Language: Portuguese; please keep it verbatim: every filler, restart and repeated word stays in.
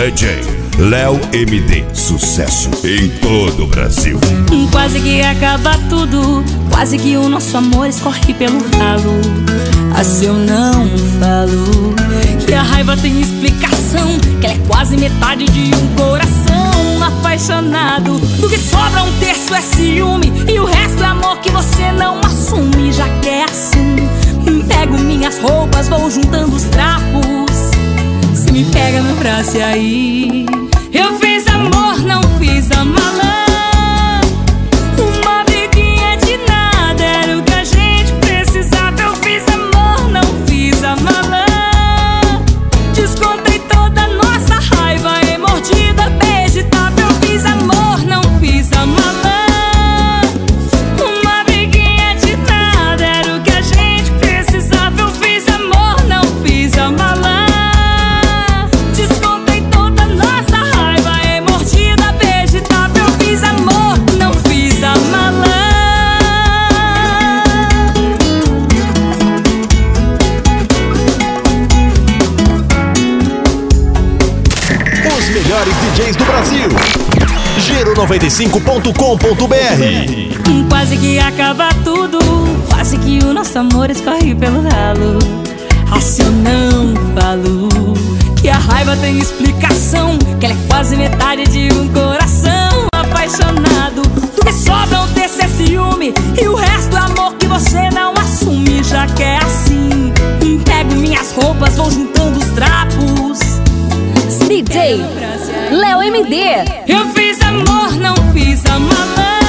D J Léo M D, sucesso em todo o Brasil. Quase que acaba tudo, quase que o nosso amor escorre pelo ralo. Assim eu não falo que a raiva tem explicação, que ela é quase metade de um coração apaixonado. Do que sobra um terço é ciúme e o resto é amor que você não assume. Já que é assim, pego minhas roupas, vou juntando os trapos. Se me pega no braço e aí eu fiz amor, não fiz a malã. Uma briguinha de nada era o que a gente precisava. Eu fiz amor, não fiz a malã. Descontei toda a nossa raiva em mordida, beijo e tapa. Eu fiz amor, não fiz a malã. Uma briguinha de nada era o que a gente precisava. Eu fiz amor, não fiz a malã. Melhores D Js do Brasil. Giro noventa e cinco ponto com ponto B R. Quase que acaba tudo, quase que o nosso amor escorre pelo ralo. Assim eu não falo que a raiva tem explicação, que ela é quase metade de um coração apaixonado. Do que sobra um terço é ciúme e o resto é amor que você não assume. Já que é assim, pego minhas roupas, vou juntando os trapos. D J Léo M D. Eu fiz amor, não fiz a malã.